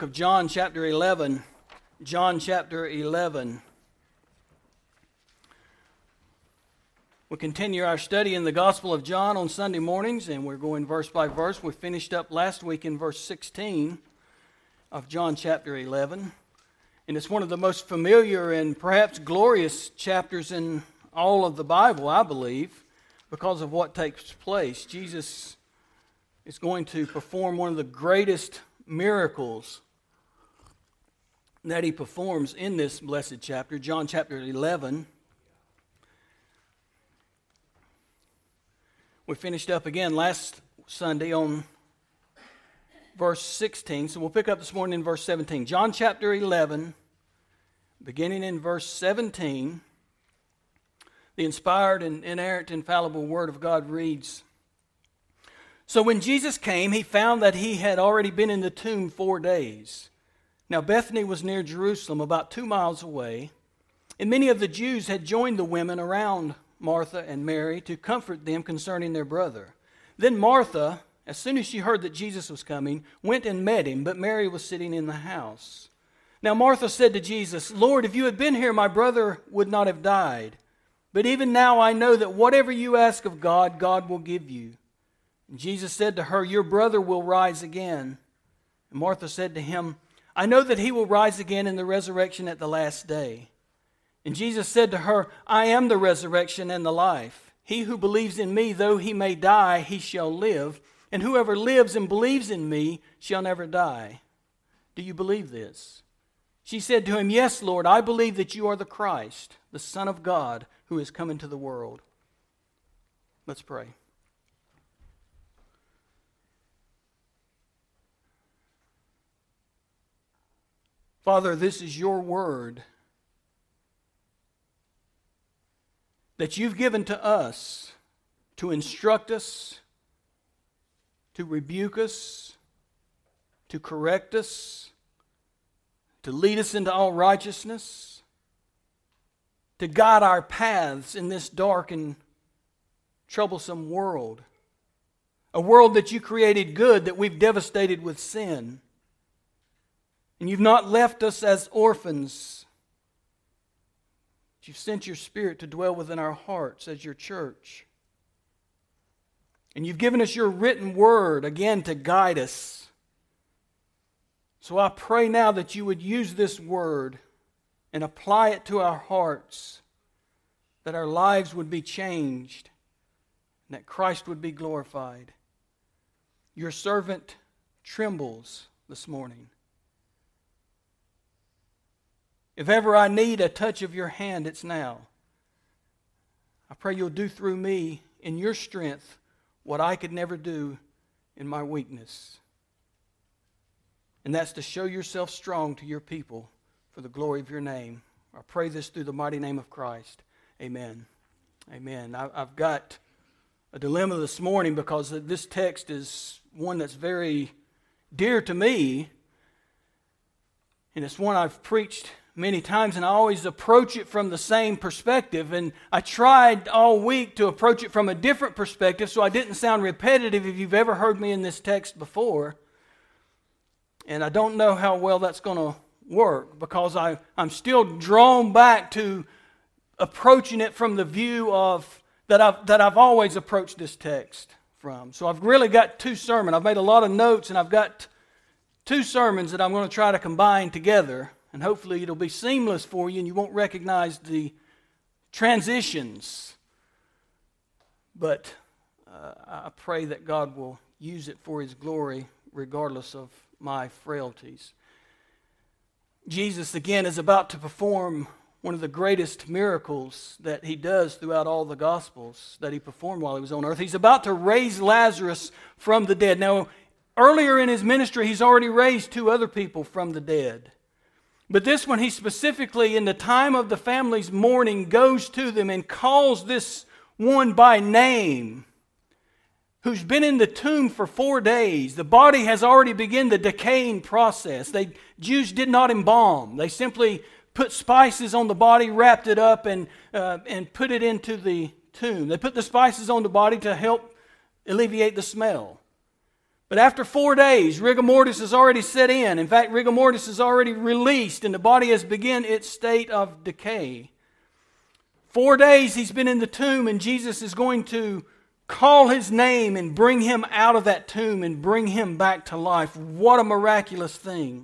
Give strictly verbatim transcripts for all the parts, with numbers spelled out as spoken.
Of John chapter eleven. John chapter eleven. We continue our study in the Gospel of John on Sunday mornings, and we're going verse by verse. We finished up last week in verse sixteen of John chapter eleven. And it's one of the most familiar and perhaps glorious chapters in all of the Bible, I believe, because of what takes place. Jesus is going to perform one of the greatest miracles that he performs in this blessed chapter, John chapter eleven. We finished up again last Sunday on verse sixteen, so we'll pick up this morning in verse seventeen. John chapter eleven, beginning in verse seventeen, the inspired and inerrant, infallible Word of God reads, "So when Jesus came, he found that he had already been in the tomb four days. Now Bethany was near Jerusalem, about two miles away, and many of the Jews had joined the women around Martha and Mary to comfort them concerning their brother. Then Martha, as soon as she heard that Jesus was coming, went and met him, but Mary was sitting in the house. Now Martha said to Jesus, 'Lord, if you had been here, my brother would not have died. But even now I know that whatever you ask of God, God will give you.' And Jesus said to her, 'Your brother will rise again.' And Martha said to him, 'I know that he will rise again in the resurrection at the last day.' And Jesus said to her, 'I am the resurrection and the life. He who believes in me, though he may die, he shall live. And whoever lives and believes in me shall never die. Do you believe this?' She said to him, 'Yes, Lord, I believe that you are the Christ, the Son of God, who has come into the world.'" Let's pray. Father, this is your word that you've given to us to instruct us, to rebuke us, to correct us, to lead us into all righteousness, to guide our paths in this dark and troublesome world. A world that you created good, that we've devastated with sin. And you've not left us as orphans. You've sent your Spirit to dwell within our hearts as your church. And you've given us your written word, again, to guide us. So I pray now that you would use this word and apply it to our hearts, that our lives would be changed, and that Christ would be glorified. Your servant trembles this morning. If ever I need a touch of your hand, it's now. I pray you'll do through me in your strength what I could never do in my weakness. And that's to show yourself strong to your people for the glory of your name. I pray this through the mighty name of Christ. Amen. Amen. I, I've got a dilemma this morning because this text is one that's very dear to me. And it's one I've preached many times, and I always approach it from the same perspective. And I tried all week to approach it from a different perspective so I didn't sound repetitive if you've ever heard me in this text before. And I don't know how well that's going to work because I, I'm still drawn back to approaching it from the view of that I've, that I've always approached this text from. So I've really got two sermons. I've made a lot of notes, and I've got two sermons that I'm going to try to combine together. And hopefully it'll be seamless for you and you won't recognize the transitions. But uh, I pray that God will use it for His glory regardless of my frailties. Jesus, again, is about to perform one of the greatest miracles that He does throughout all the Gospels that He performed while He was on earth. He's about to raise Lazarus from the dead. Now, earlier in His ministry, He's already raised two other people from the dead. But this one, he specifically, in the time of the family's mourning, goes to them and calls this one by name, who's been in the tomb for four days. The body has already begun the decaying process. They, Jews did not embalm. They simply put spices on the body, wrapped it up, and, uh, and put it into the tomb. They put the spices on the body to help alleviate the smell. But after four days, rigor mortis has already set in. In fact, rigor mortis is already released and the body has begun its state of decay. Four days he's been in the tomb and Jesus is going to call his name and bring him out of that tomb and bring him back to life. What a miraculous thing.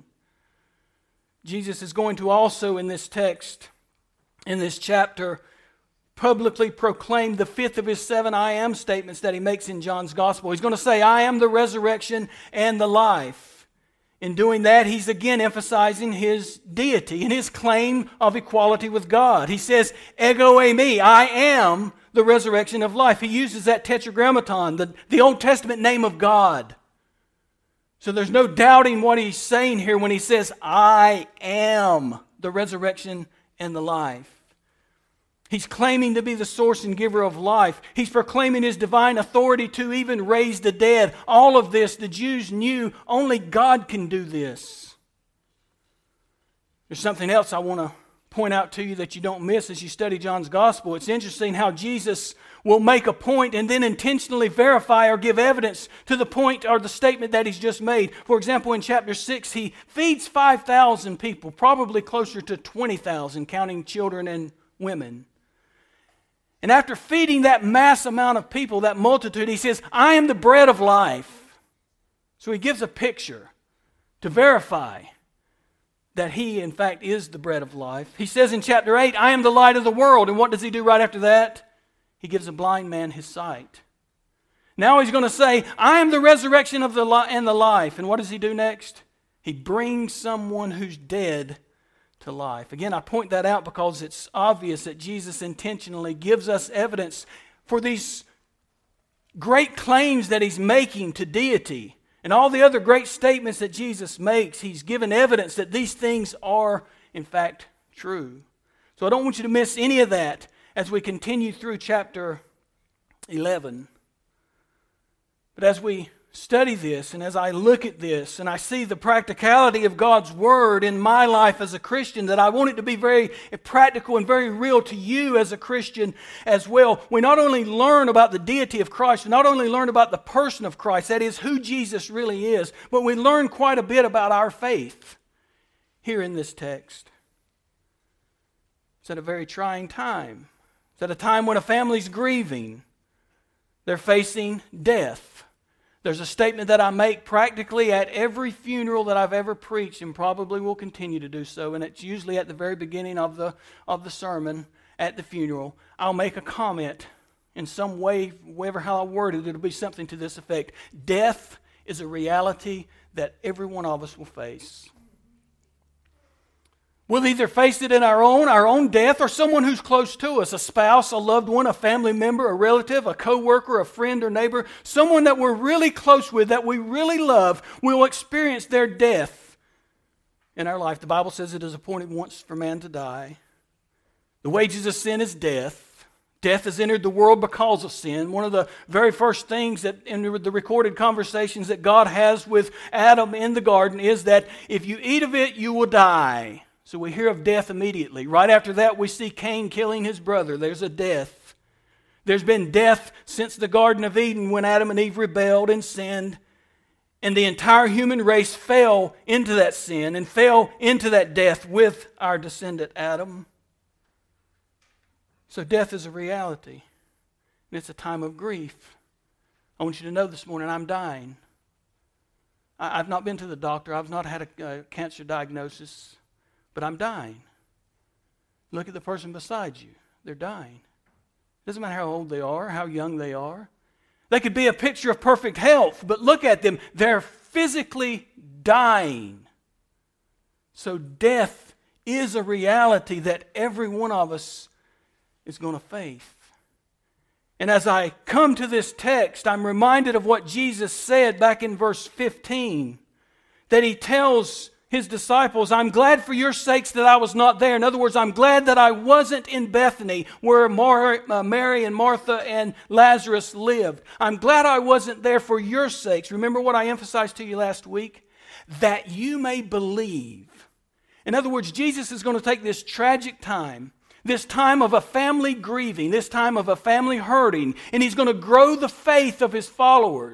Jesus is going to also in this text, in this chapter, publicly proclaim the fifth of his seven I am statements that he makes in John's Gospel. He's going to say, I am the resurrection and the life. In doing that, he's again emphasizing his deity and his claim of equality with God. He says, ego eimi, I am the resurrection of life. He uses that tetragrammaton, the, the Old Testament name of God. So there's no doubting what he's saying here when he says, I am the resurrection and the life. He's claiming to be the source and giver of life. He's proclaiming his divine authority to even raise the dead. All of this, the Jews knew only God can do this. There's something else I want to point out to you that you don't miss as you study John's Gospel. It's interesting how Jesus will make a point and then intentionally verify or give evidence to the point or the statement that he's just made. For example, in chapter six, he feeds five thousand people, probably closer to twenty thousand, counting children and women. And after feeding that mass amount of people, that multitude, he says, I am the bread of life. So he gives a picture to verify that he, in fact, is the bread of life. He says in chapter eight, I am the light of the world. And what does he do right after that? He gives a blind man his sight. Now he's going to say, I am the resurrection of the li- and the life. And what does he do next? He brings someone who's dead to life. Again, I point that out because it's obvious that Jesus intentionally gives us evidence for these great claims that he's making to deity. And all the other great statements that Jesus makes, he's given evidence that these things are, in fact, true. So I don't want you to miss any of that as we continue through chapter eleven. But as we study this and as I look at this and I see the practicality of God's Word in my life as a Christian, that I want it to be very practical and very real to you as a Christian as well. We not only learn about the deity of Christ, we not only learn about the person of Christ, that is who Jesus really is, but we learn quite a bit about our faith here in this text. It's at a very trying time. It's at a time when a family's grieving. They're facing death. There's a statement that I make practically at every funeral that I've ever preached and probably will continue to do so, and it's usually at the very beginning of the, of the sermon at the funeral. I'll make a comment in some way, whatever how I word it, it'll be something to this effect. Death is a reality that every one of us will face. We'll either face it in our own, our own death, or someone who's close to us, a spouse, a loved one, a family member, a relative, a co-worker, a friend or neighbor, someone that we're really close with, that we really love, will experience their death in our life. The Bible says it is appointed once for man to die. The wages of sin is death. Death has entered the world because of sin. One of the very first things that in the recorded conversations that God has with Adam in the garden is that if you eat of it, you will die. So we hear of death immediately. Right after that, we see Cain killing his brother. There's a death. There's been death since the Garden of Eden when Adam and Eve rebelled and sinned. And the entire human race fell into that sin and fell into that death with our descendant Adam. So death is a reality. And it's a time of grief. I want you to know this morning, I'm dying. I've not been to the doctor. I've not had a, a cancer diagnosis. But I'm dying. Look at the person beside you. They're dying. Doesn't matter how old they are, how young they are. They could be a picture of perfect health, but look at them. They're physically dying. So death is a reality that every one of us is going to face. And as I come to this text, I'm reminded of what Jesus said back in verse fifteen, that he tells his disciples, I'm glad for your sakes that I was not there. In other words, I'm glad that I wasn't in Bethany where Mar- uh, Mary and Martha and Lazarus lived. I'm glad I wasn't there for your sakes. Remember what I emphasized to you last week? That you may believe. In other words, Jesus is going to take this tragic time, this time of a family grieving, this time of a family hurting, and he's going to grow the faith of his followers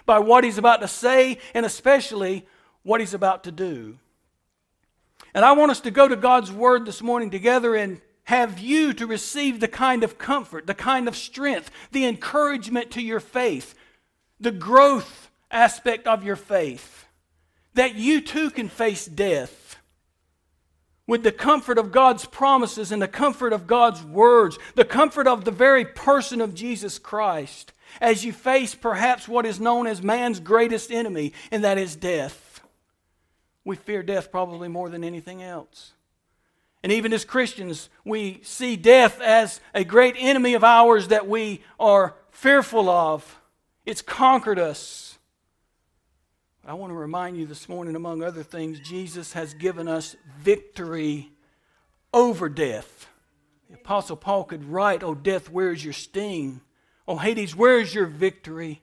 by what he's about to say and especially what he's about to do. And I want us to go to God's Word this morning together and have you to receive the kind of comfort, the kind of strength, the encouragement to your faith, the growth aspect of your faith, that you too can face death with the comfort of God's promises and the comfort of God's words, the comfort of the very person of Jesus Christ, as you face perhaps what is known as man's greatest enemy, and that is death. We fear death probably more than anything else. And even as Christians, we see death as a great enemy of ours that we are fearful of. It's conquered us. I want to remind you this morning, among other things, Jesus has given us victory over death. The Apostle Paul could write, "Oh, death, where is your sting? Oh, Hades, where is your victory?"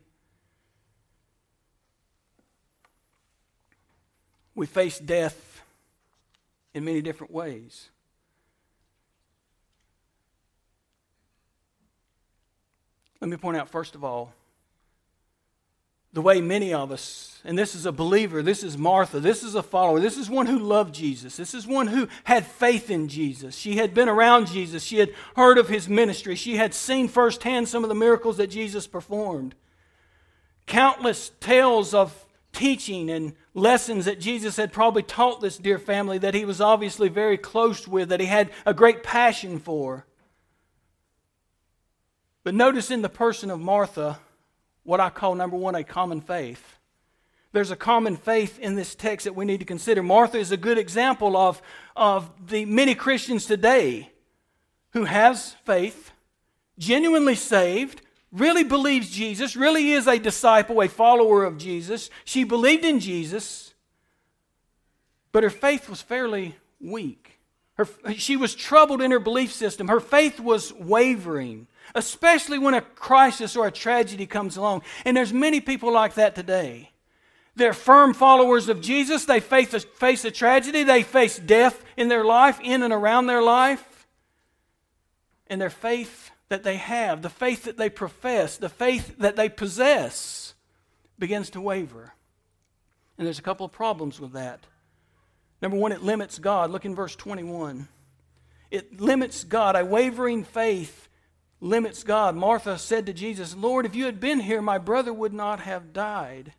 We face death in many different ways. Let me point out, first of all, the way many of us, and this is a believer, this is Martha, this is a follower, this is one who loved Jesus, this is one who had faith in Jesus. She had been around Jesus, she had heard of his ministry, she had seen firsthand some of the miracles that Jesus performed. Countless tales of teaching and lessons that Jesus had probably taught this dear family that he was obviously very close with, that he had a great passion for. But notice in the person of Martha, what I call, number one, a common faith. There's a common faith in this text that we need to consider. Martha is a good example of, of the many Christians today who has faith, genuinely saved, really believes Jesus, really is a disciple, a follower of Jesus. She believed in Jesus, but her faith was fairly weak. Her, she was troubled in her belief system. Her faith was wavering, especially when a crisis or a tragedy comes along. And there's many people like that today. They're firm followers of Jesus. They face a, face a tragedy. They face death in their life, in and around their life. And their faith that they have, the faith that they profess, the faith that they possess, begins to waver. And there's a couple of problems with that. Number one, it limits God. Look in verse twenty-one. It limits God. A wavering faith limits God. Martha said to Jesus, "Lord, if you had been here, my brother would not have died."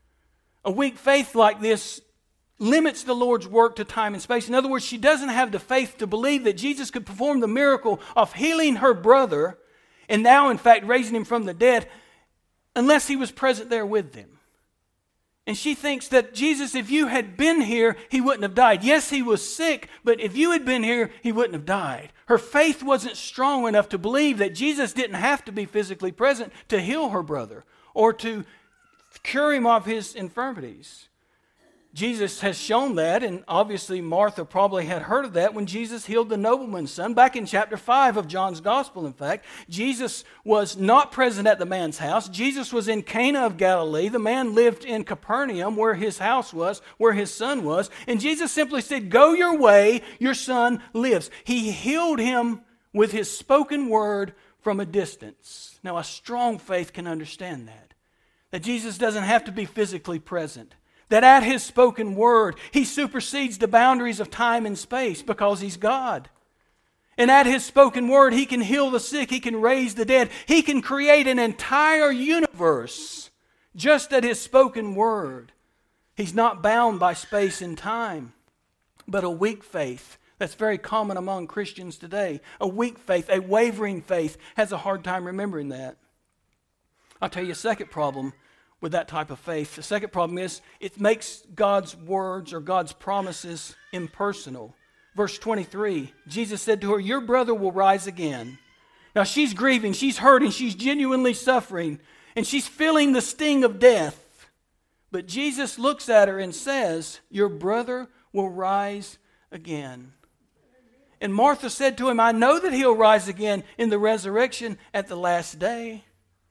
A weak faith like this limits the Lord's work to time and space. In other words, she doesn't have the faith to believe that Jesus could perform the miracle of healing her brother and now, in fact, raising him from the dead unless he was present there with them. And she thinks that, Jesus, if you had been here, he wouldn't have died. Yes, he was sick, but if you had been here, he wouldn't have died. Her faith wasn't strong enough to believe that Jesus didn't have to be physically present to heal her brother or to cure him of his infirmities. Jesus has shown that, and obviously Martha probably had heard of that when Jesus healed the nobleman's son. Back in chapter five of John's Gospel, in fact, Jesus was not present at the man's house. Jesus was in Cana of Galilee. The man lived in Capernaum, where his house was, where his son was. And Jesus simply said, "Go your way, your son lives." He healed him with his spoken word from a distance. Now, a strong faith can understand that. That Jesus doesn't have to be physically present. That at his spoken word, he supersedes the boundaries of time and space because he's God. And at his spoken word, he can heal the sick, he can raise the dead, he can create an entire universe just at his spoken word. He's not bound by space and time. But a weak faith, that's very common among Christians today, a weak faith, a wavering faith, has a hard time remembering that. I'll tell you a second problem with that type of faith. The second problem is it makes God's words or God's promises impersonal. Verse twenty-three, Jesus said to her, "Your brother will rise again." Now she's grieving, she's hurting, she's genuinely suffering, and she's feeling the sting of death. But Jesus looks at her and says, "Your brother will rise again." And Martha said to him, "I know that he'll rise again in the resurrection at the last day."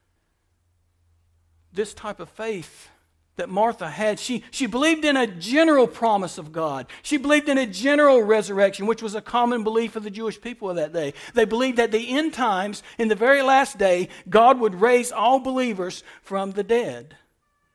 This type of faith that Martha had, she, she believed in a general promise of God. She believed in a general resurrection, which was a common belief of the Jewish people of that day. They believed that the end times, in the very last day, God would raise all believers from the dead.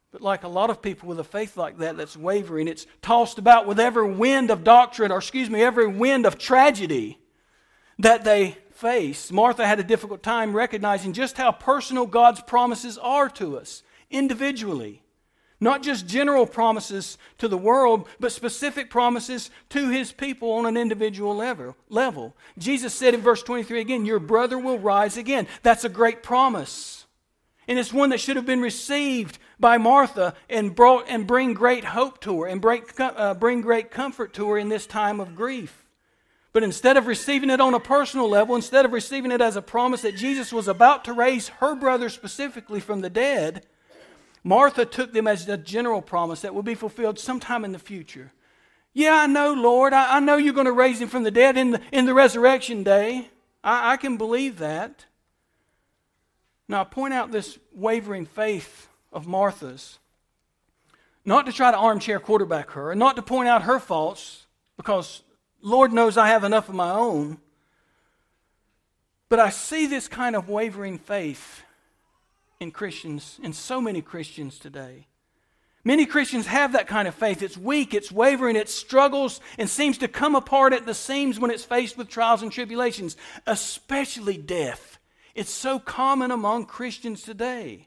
But like a lot of people with a faith like that that's wavering, it's tossed about with every wind of doctrine, or excuse me, every wind of tragedy that they face. Martha had a difficult time recognizing just how personal God's promises are to us individually. Not just general promises to the world, but specific promises to His people on an individual level. Jesus said in verse twenty-three again, your brother will rise again. That's a great promise. And it's one that should have been received by Martha and brought and bring great hope to her and bring, uh, bring great comfort to her in this time of grief. But instead of receiving it on a personal level, instead of receiving it as a promise that Jesus was about to raise her brother specifically from the dead, Martha took them as a general promise that will be fulfilled sometime in the future. Yeah, I know, Lord. I, I know you're going to raise him from the dead in the, in the resurrection day. I, I can believe that. Now, I point out this wavering faith of Martha's, not to try to armchair quarterback her, and not to point out her faults, because Lord knows I have enough of my own. But I see this kind of wavering faith in Christians, in so many Christians today. Many Christians have that kind of faith. It's weak, it's wavering, it struggles, and seems to come apart at the seams when it's faced with trials and tribulations, especially death. It's so common among Christians today.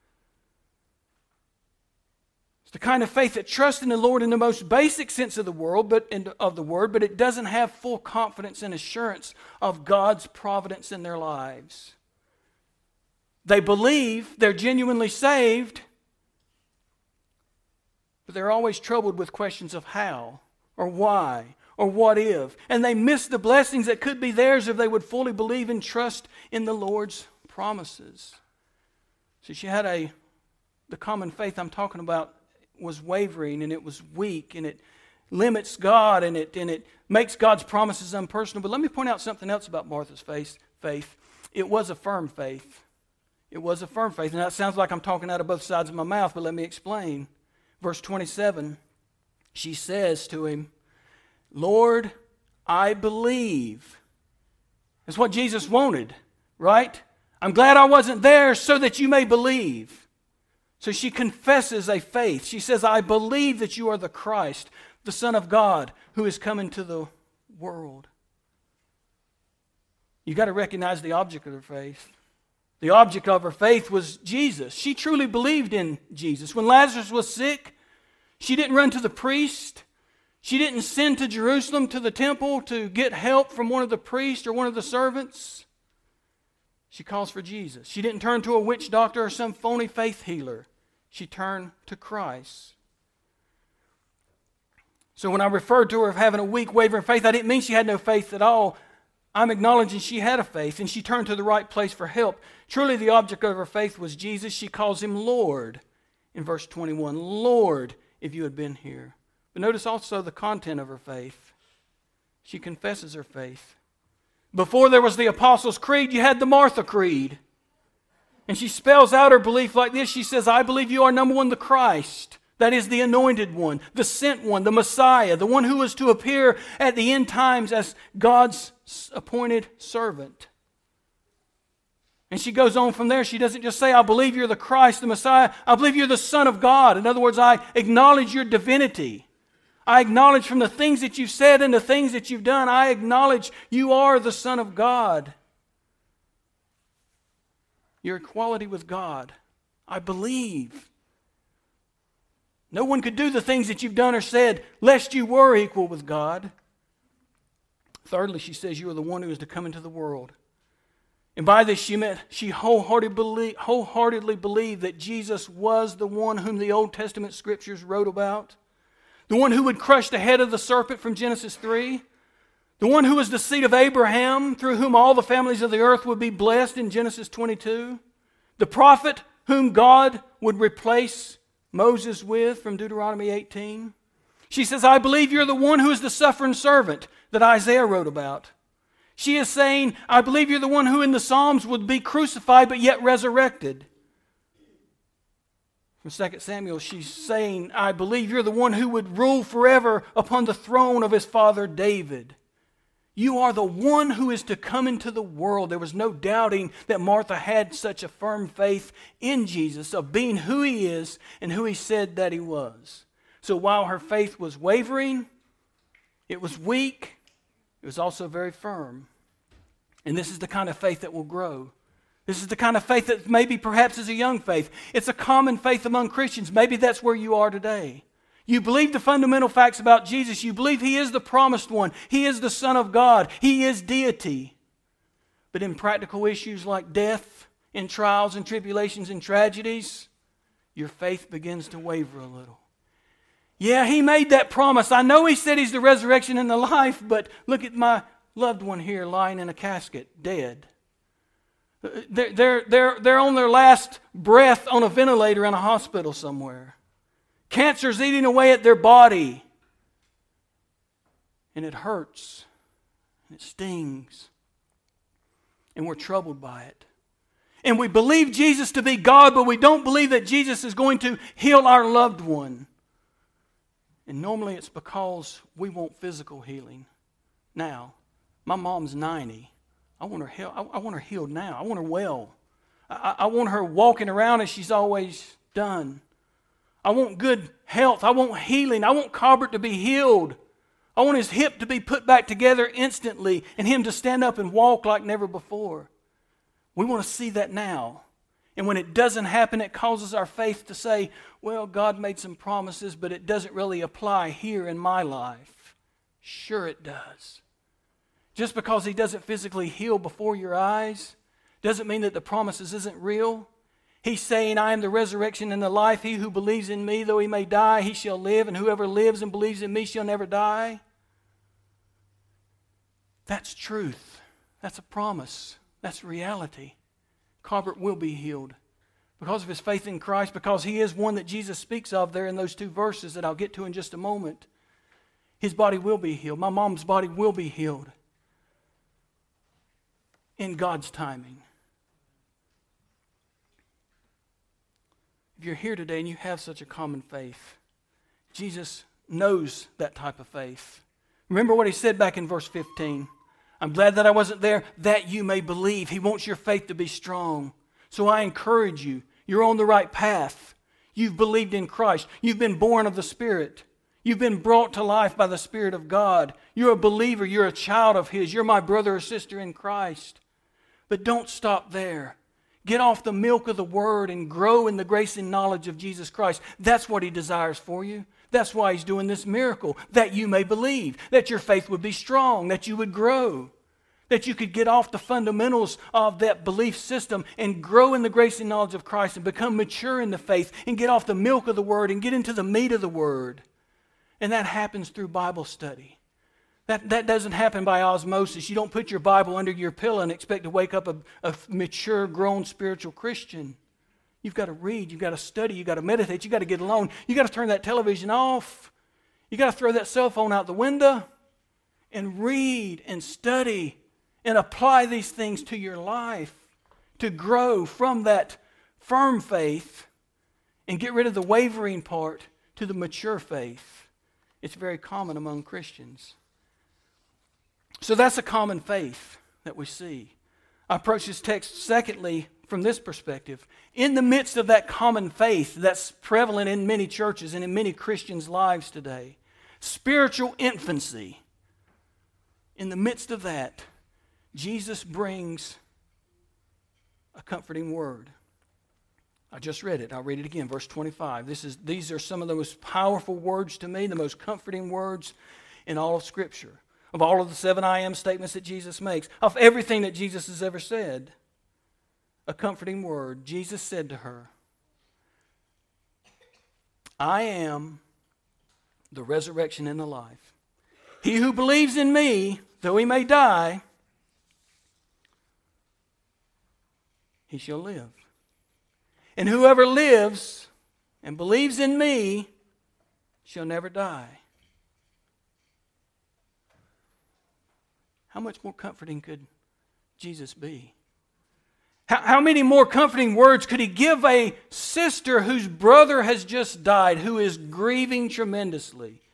It's the kind of faith that trusts in the Lord in the most basic sense of the world, but in, of the word, but it doesn't have full confidence and assurance of God's providence in their lives. They believe they're genuinely saved, but they're always troubled with questions of how, or why, or what if. And they miss the blessings that could be theirs if they would fully believe and trust in the Lord's promises. So she had a, the common faith I'm talking about was wavering, and it was weak, and it limits God, and it, and it makes God's promises impersonal. But let me point out something else about Martha's faith. faith. It was a firm faith. It was a firm faith. And that sounds like I'm talking out of both sides of my mouth, but let me explain. Verse twenty-seven, she says to him, Lord, I believe. That's what Jesus wanted, right? I'm glad I wasn't there so that you may believe. So she confesses a faith. She says, I believe that you are the Christ, the Son of God, who is coming to the world. You've got to recognize the object of her faith. The object of her faith was Jesus. She truly believed in Jesus. When Lazarus was sick, she didn't run to the priest. She didn't send to Jerusalem to the temple to get help from one of the priests or one of the servants. She calls for Jesus. She didn't turn to a witch doctor or some phony faith healer. She turned to Christ. So when I referred to her of having a weak, wavering faith, I didn't mean she had no faith at all. I'm acknowledging she had a faith, and she turned to the right place for help. Truly the object of her faith was Jesus. She calls him Lord in verse twenty-one. Lord, if you had been here. But notice also the content of her faith. She confesses her faith. Before there was the Apostles' Creed, you had the Martha Creed. And she spells out her belief like this. She says, I believe you are, number one, the Christ. That is the anointed one, the sent one, the Messiah, the one who was to appear at the end times as God's appointed servant. And she goes on from there. She doesn't just say, I believe you're the Christ, the Messiah. I believe you're the Son of God. In other words, I acknowledge your divinity. I acknowledge from the things that you've said and the things that you've done, I acknowledge you are the Son of God. Your equality with God. I believe. No one could do the things that you've done or said lest you were equal with God. Thirdly, she says you are the one who is to come into the world. And by this she meant she wholeheartedly believed, wholeheartedly believed that Jesus was the one whom the Old Testament scriptures wrote about. The one who would crush the head of the serpent from Genesis three. The one who was the seed of Abraham, through whom all the families of the earth would be blessed in Genesis twenty-two. The prophet whom God would replace Moses with from Deuteronomy eighteen. She says, I believe you're the one who is the suffering servant that Isaiah wrote about. She is saying, I believe you're the one who in the Psalms would be crucified but yet resurrected. From Second Samuel, she's saying, I believe you're the one who would rule forever upon the throne of his father David. You are the one who is to come into the world. There was no doubting that Martha had such a firm faith in Jesus of being who He is and who He said that He was. So while her faith was wavering, it was weak, it was also very firm. And this is the kind of faith that will grow. This is the kind of faith that maybe perhaps is a young faith. It's a common faith among Christians. Maybe that's where you are today. You believe the fundamental facts about Jesus. You believe He is the promised one. He is the Son of God. He is deity. But in practical issues like death, in trials and tribulations and tragedies, your faith begins to waver a little. Yeah, He made that promise. I know He said He's the resurrection and the life, but look at my loved one here lying in a casket, dead. They're, they're, they're, they're on their last breath on a ventilator in a hospital somewhere. Cancer's eating away at their body. And it hurts. And it stings. And we're troubled by it. And we believe Jesus to be God, but we don't believe that Jesus is going to heal our loved one. And normally it's because we want physical healing. Now, my mom's ninety. I want her healed. I want her healed now. I want her well. I, I want her walking around as she's always done. I want good health. I want healing. I want Corbett to be healed. I want his hip to be put back together instantly and him to stand up and walk like never before. We want to see that now. And when it doesn't happen, it causes our faith to say, well, God made some promises, but it doesn't really apply here in my life. Sure it does. Just because He doesn't physically heal before your eyes doesn't mean that the promises isn't real. He's saying, I am the resurrection and the life. He who believes in me, though he may die, he shall live. And whoever lives and believes in me shall never die. That's truth. That's a promise. That's reality. Corbett will be healed because of his faith in Christ, because he is one that Jesus speaks of there in those two verses that I'll get to in just a moment. His body will be healed. My mom's body will be healed in God's timing. If you're here today and you have such a common faith, Jesus knows that type of faith. Remember what He said back in verse fifteen. I'm glad that I wasn't there, that you may believe. He wants your faith to be strong. So I encourage you. You're on the right path. You've believed in Christ. You've been born of the Spirit. You've been brought to life by the Spirit of God. You're a believer. You're a child of His. You're my brother or sister in Christ. But don't stop there. Get off the milk of the Word and grow in the grace and knowledge of Jesus Christ. That's what He desires for you. That's why He's doing this miracle, that you may believe, that your faith would be strong, that you would grow, that you could get off the fundamentals of that belief system and grow in the grace and knowledge of Christ and become mature in the faith and get off the milk of the Word and get into the meat of the Word. And that happens through Bible study. That, that doesn't happen by osmosis. You don't put your Bible under your pillow and expect to wake up a, a mature, grown spiritual Christian. You've got to read. You've got to study. You've got to meditate. You've got to get alone. You've got to turn that television off. You've got to throw that cell phone out the window and read and study and apply these things to your life to grow from that firm faith and get rid of the wavering part to the mature faith. It's very common among Christians. So that's a common faith that we see. I approach this text, secondly, from this perspective. In the midst of that common faith that's prevalent in many churches and in many Christians' lives today, spiritual infancy, in the midst of that, Jesus brings a comforting word. I just read it. I'll read it again, verse twenty-five. This is, these are some of the most powerful words to me, the most comforting words in all of Scripture. Of all of the seven I am statements that Jesus makes, of everything that Jesus has ever said, a comforting word. Jesus said to her, I am the resurrection and the life. He who believes in me, though he may die, he shall live. And whoever lives and believes in me shall never die. How much more comforting could Jesus be? How, how many more comforting words could He give a sister whose brother has just died, who is grieving tremendously?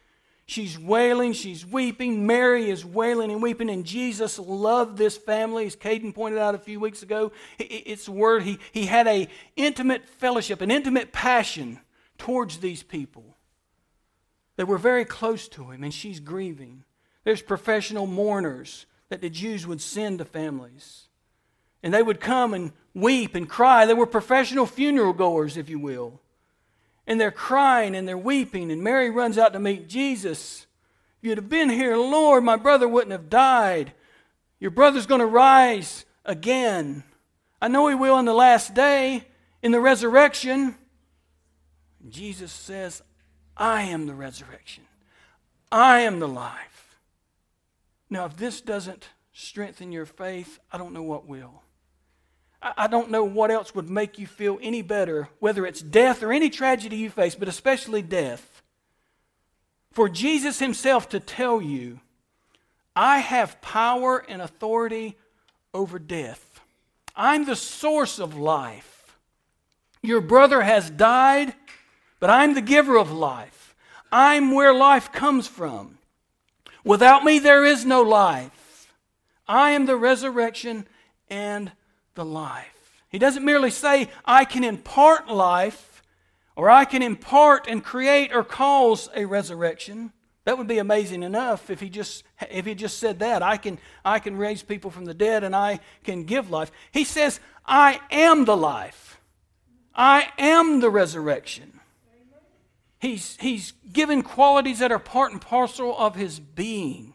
She's wailing, she's weeping. Mary is wailing and weeping, and Jesus loved this family, as Caden pointed out a few weeks ago. It's a word, he, he had an intimate fellowship, an intimate passion towards these people. They were very close to him, and she's grieving. There's professional mourners that the Jews would send to families. And they would come and weep and cry. They were professional funeral goers, if you will. And they're crying and they're weeping. And Mary runs out to meet Jesus. If you'd have been here, Lord, my brother wouldn't have died. Your brother's going to rise again. I know he will in the last day, in the resurrection. And Jesus says, I am the resurrection. I am the life. Now, if this doesn't strengthen your faith, I don't know what will. I don't know what else would make you feel any better, whether it's death or any tragedy you face, but especially death. For Jesus himself to tell you, I have power and authority over death. I'm the source of life. Your brother has died, but I'm the giver of life. I'm where life comes from. Without me, there is no life. I am the resurrection and the life. He doesn't merely say, I can impart life, or I can impart and create or cause a resurrection. That would be amazing enough if he just if he just said that. I can, I can raise people from the dead and I can give life. He says, I am the life. I am the resurrection. He's, he's given qualities that are part and parcel of his being.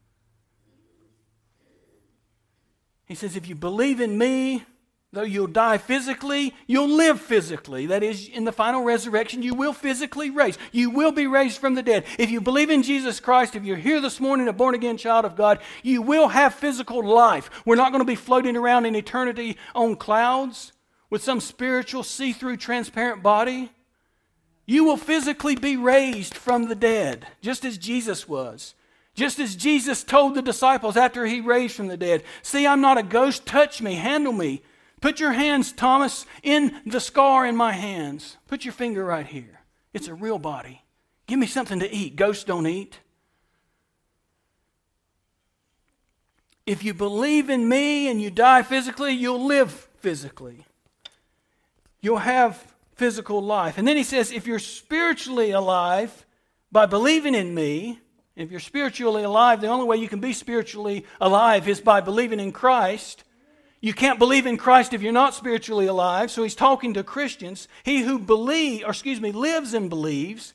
He says, if you believe in me, though you'll die physically, you'll live physically. That is, in the final resurrection, you will physically raise. You will be raised from the dead. If you believe in Jesus Christ, if you're here this morning, a born-again child of God, you will have physical life. We're not going to be floating around in eternity on clouds with some spiritual, see-through, transparent body. You will physically be raised from the dead, just as Jesus was. Just as Jesus told the disciples after he raised from the dead, see, I'm not a ghost, touch me, handle me. Put your hands, Thomas, in the scar in my hands. Put your finger right here. It's a real body. Give me something to eat. Ghosts don't eat. If you believe in me and you die physically, you'll live physically. You'll have physical life. And then he says, if you're spiritually alive by believing in me, if you're spiritually alive, the only way you can be spiritually alive is by believing in Christ. You can't believe in Christ if you're not spiritually alive. So he's talking to Christians. He who believe, or excuse me, lives and believes,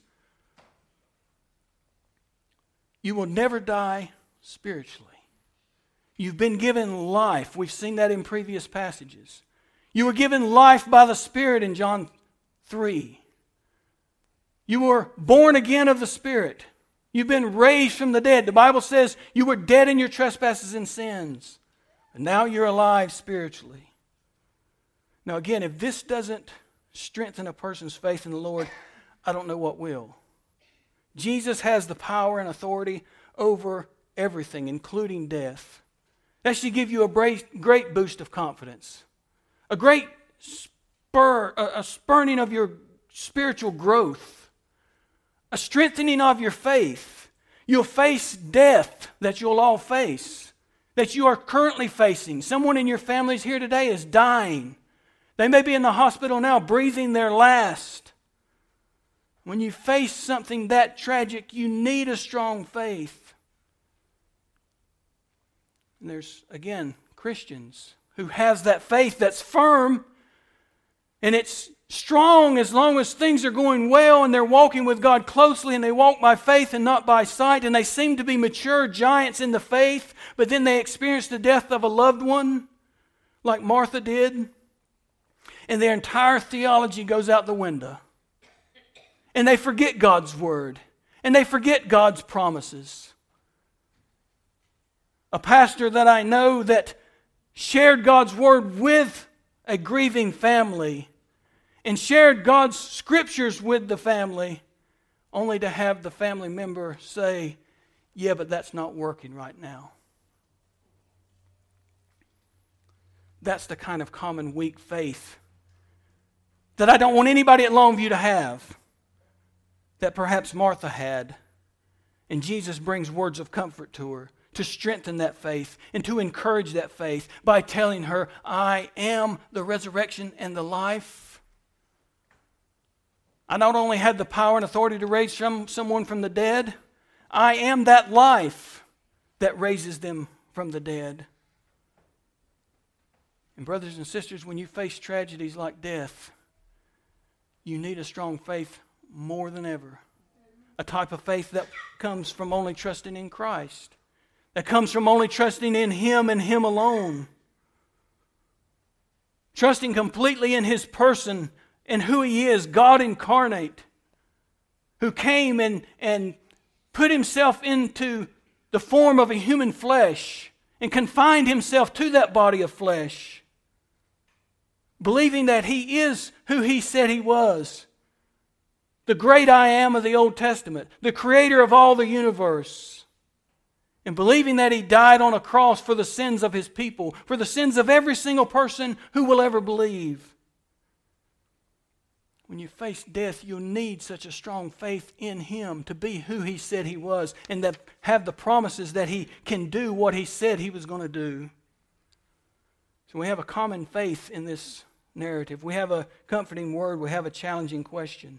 you will never die spiritually. You've been given life. We've seen that in previous passages. You were given life by the Spirit in John three. You were born again of the Spirit. You've been raised from the dead. The Bible says you were dead in your trespasses and sins. And now you're alive spiritually. Now again, if this doesn't strengthen a person's faith in the Lord, I don't know what will. Jesus has the power and authority over everything, including death. That should give you a great boost of confidence. A great spur, a spurning of your spiritual growth. A strengthening of your faith. You'll face death that you'll all face, that you are currently facing. Someone in your family is here today is dying. They may be in the hospital now breathing their last. When you face something that tragic, you need a strong faith. And there's, again, Christians who has that faith that's firm and it's strong as long as things are going well and they're walking with God closely and they walk by faith and not by sight, and they seem to be mature giants in the faith, but then they experience the death of a loved one like Martha did, and their entire theology goes out the window. And they forget God's word, and they forget God's promises. A pastor that I know that shared God's word with a grieving family and shared God's scriptures with the family, only to have the family member say, yeah, but that's not working right now. That's the kind of common weak faith that I don't want anybody at Longview to have, that perhaps Martha had. And Jesus brings words of comfort to her, to strengthen that faith and to encourage that faith by telling her, I am the resurrection and the life. I not only have the power and authority to raise some, someone from the dead, I am that life that raises them from the dead. And brothers and sisters, when you face tragedies like death, you need a strong faith more than ever. A type of faith that comes from only trusting in Christ. That comes from only trusting in Him and Him alone. Trusting completely in His person and who He is, God incarnate, who came and, and put Himself into the form of a human flesh and confined Himself to that body of flesh, believing that He is who He said He was. The great I Am of the Old Testament, the creator of all the universe. And believing that He died on a cross for the sins of His people, for the sins of every single person who will ever believe. When you face death, you'll need such a strong faith in Him to be who He said He was and that have the promises that He can do what He said He was going to do. So we have a common faith in this narrative. We have a comforting word. We have a challenging question.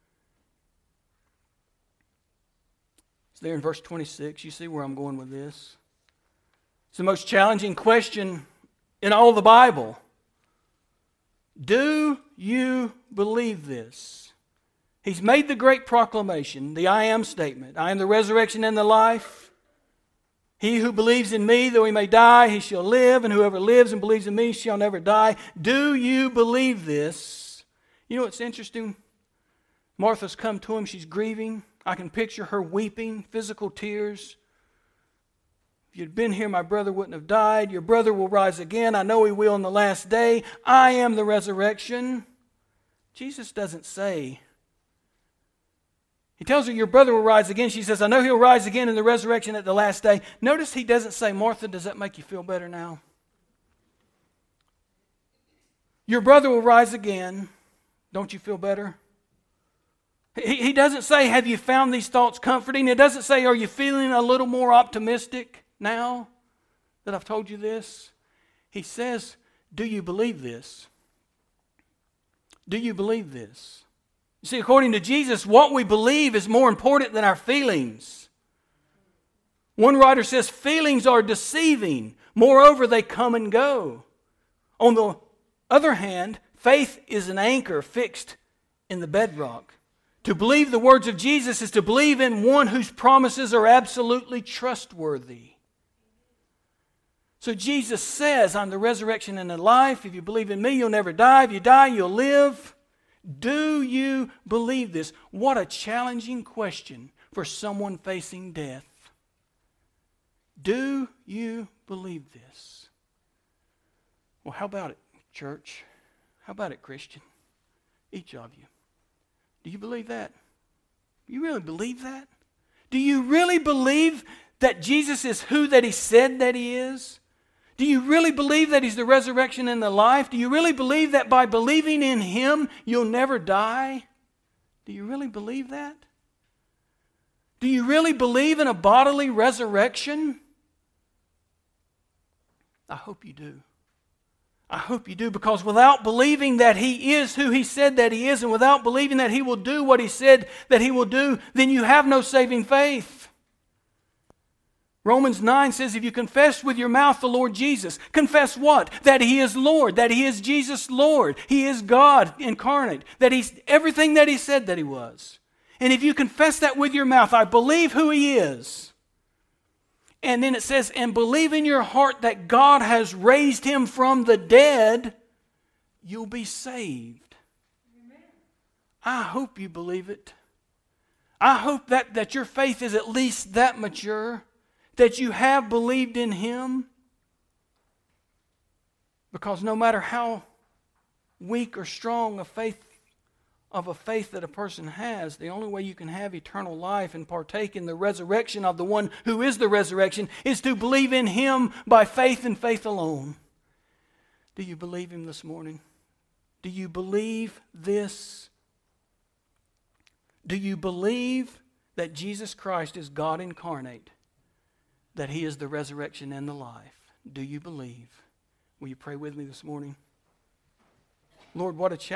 It's there in verse twenty-six. You see where I'm going with this. It's the most challenging question in all the Bible. Do you believe this? He's made the great proclamation, the I am statement. I am the resurrection and the life. He who believes in me, though he may die, he shall live, and whoever lives and believes in me shall never die. Do you believe this? You know what's interesting? Martha's come to him. She's grieving. I can picture her weeping, physical tears. If you'd been here, my brother wouldn't have died. Your brother will rise again. I know he will in the last day. I am the resurrection. Jesus doesn't say. He tells her, your brother will rise again. She says, I know he'll rise again in the resurrection at the last day. Notice he doesn't say, Martha, does that make you feel better now? Your brother will rise again. Don't you feel better? He, he doesn't say, have you found these thoughts comforting? It doesn't say, are you feeling a little more optimistic now that I've told you this? He says, do you believe this? Do you believe this? You see, according to Jesus, what we believe is more important than our feelings. One writer says feelings are deceiving. Moreover, they come and go. On the other hand, faith is an anchor fixed in the bedrock. To believe the words of Jesus is to believe in one whose promises are absolutely trustworthy. So Jesus says, I'm the resurrection and the life. If you believe in me, you'll never die. If you die, you'll live. Do you believe this? What a challenging question for someone facing death. Do you believe this? Well, how about it, church? How about it, Christian? Each of you. Do you believe that? Do you really believe that? Do you really believe that Jesus is who that He said that He is? Do you really believe that He's the resurrection and the life? Do you really believe that by believing in Him, you'll never die? Do you really believe that? Do you really believe in a bodily resurrection? I hope you do. I hope you do, because without believing that He is who He said that He is, and without believing that He will do what He said that He will do, then you have no saving faith. Romans nine says, if you confess with your mouth the Lord Jesus, confess what? That He is Lord, that He is Jesus Lord, He is God incarnate, that He's everything that He said that He was. And if you confess that with your mouth, I believe who He is. And then it says, and believe in your heart that God has raised Him from the dead, you'll be saved. Amen. I hope you believe it. I hope that, that your faith is at least that mature, that you have believed in Him. Because no matter how weak or strong a faith of a faith that a person has, the only way you can have eternal life and partake in the resurrection of the one who is the resurrection is to believe in Him by faith and faith alone. Do you believe Him this morning? Do you believe this? Do you believe that Jesus Christ is God incarnate, that He is the resurrection and the life? Do you believe? Will you pray with me this morning? Lord, what a challenge.